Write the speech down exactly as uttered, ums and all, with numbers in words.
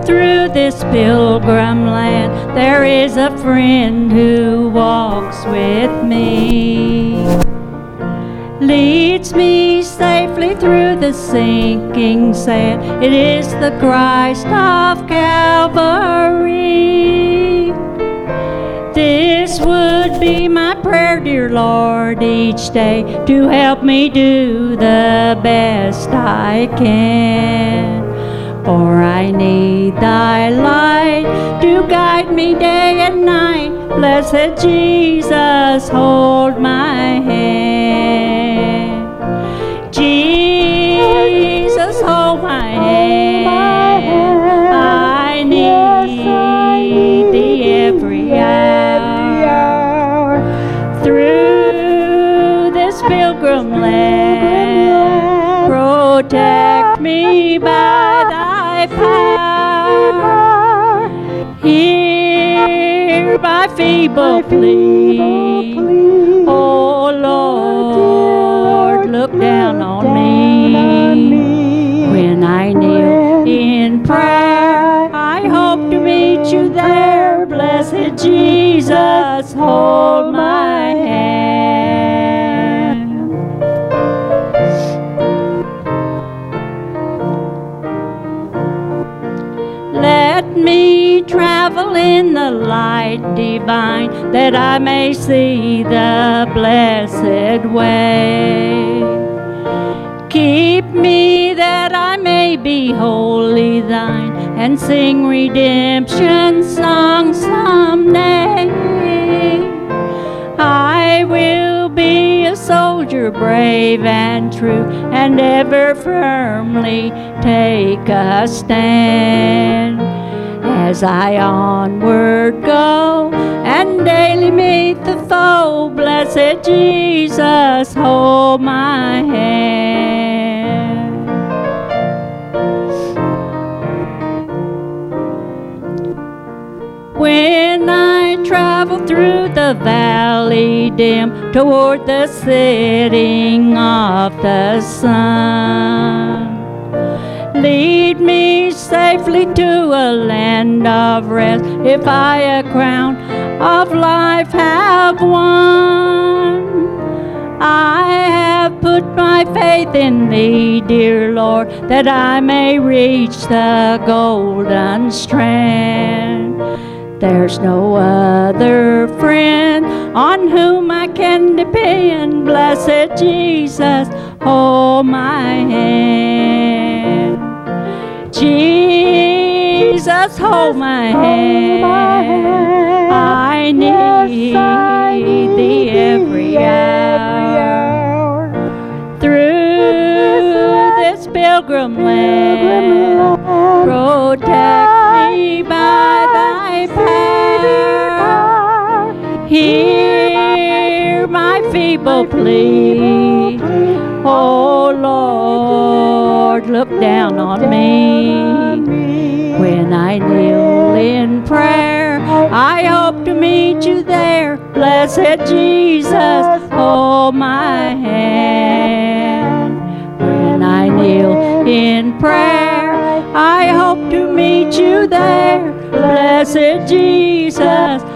through this pilgrim land, there is a friend who walks with me. Leads me safely through the sinking sand. It is the Christ of Calvary. This would be my prayer, dear Lord, each day, to help me do the best I can. For I need thy light to guide me day and night. Blessed Jesus, hold my hand. Jesus, hold my hand. I need thee every hour. Through this pilgrim land, protect me by thy power. Hear my feeble plea. Oh Lord, look down on me. When I kneel in prayer, I hope to meet you there. Blessed Jesus, hold my hand. Let me travel in the light divine, that I may see the blessed way. Keep me that I may be wholly thine, and sing redemption songs someday. I will be a soldier brave and true, and ever firmly take a stand. As I onward go, and daily meet the foe, blessed Jesus, hold my hand. When I travel through the valley dim, toward the setting of the sun, lead me safely to a land of rest, if I a crown of life have won. I have put my faith in thee, dear Lord, that I may reach the golden strand. There's no other friend on whom I can depend. Blessed Jesus, hold my hand. Jesus, hold my hand. I need thee every hour. Through this pilgrim land, protect me by thy power. Hear my feeble plea. Oh Lord, look down on me. When I kneel in prayer, I hope to meet you there. Blessed Jesus, hold my hand. When I kneel in prayer, I hope to meet you there. Blessed Jesus,